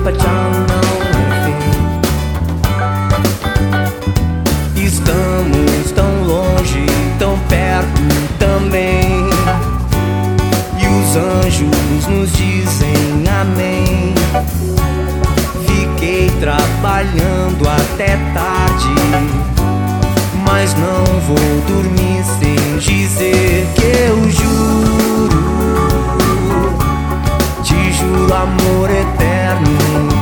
pra tchau não é fim. Estamos tão longe, tão perto também, e os anjos nos dizem amém. Fiquei trabalhando até tarde, mas não vou dormir sem dizer que eu juro, te juro amor eterno.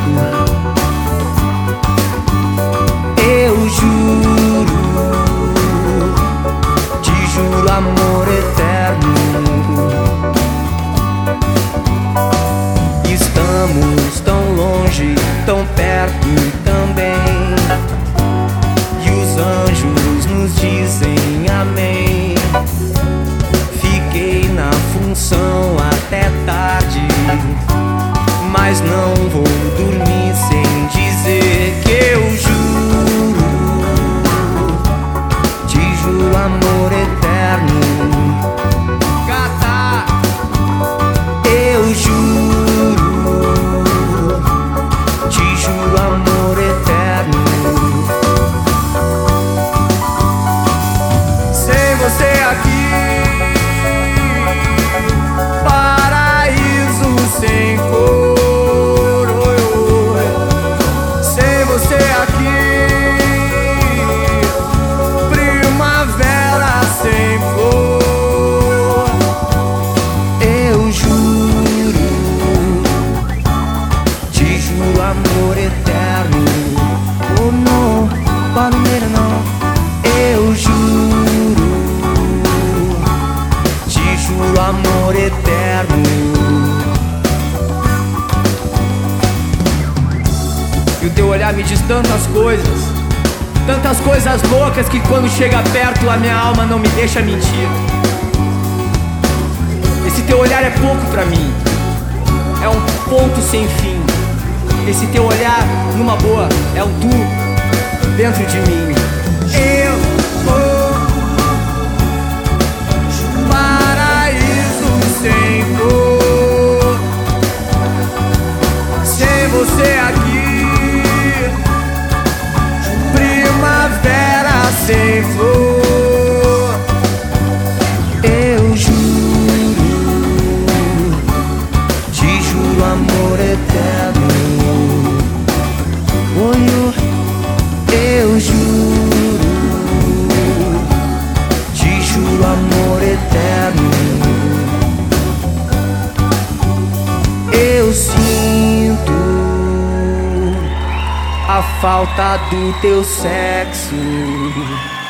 Eu juro, te juro amor eterno. Estamos tão longe, tão perto também, e os anjos nos dizem amém. Fiquei na função até tarde, mas não vou dormir sem dizer que eu juro, te juro amor eterno. Cata, eu juro, te juro amor eterno. Sem você aqui, paraíso sem cor. Sem você aqui, primavera sem flor. Eu juro, te juro amor eterno. Oh não, Palmeira não. Eu juro, te juro amor eterno. E o teu olhar me diz tantas coisas loucas, que quando chega perto a minha alma não me deixa mentir. Esse teu olhar é pouco pra mim, é um ponto sem fim. Esse teu olhar, numa boa, é um tu dentro de mim. Eu vou paraíso sem cor. Sem você aqui, primavera sem flor. Eu juro, te juro amor eterno. Eu juro, te juro amor eterno. Eu sinto a falta do teu sexo.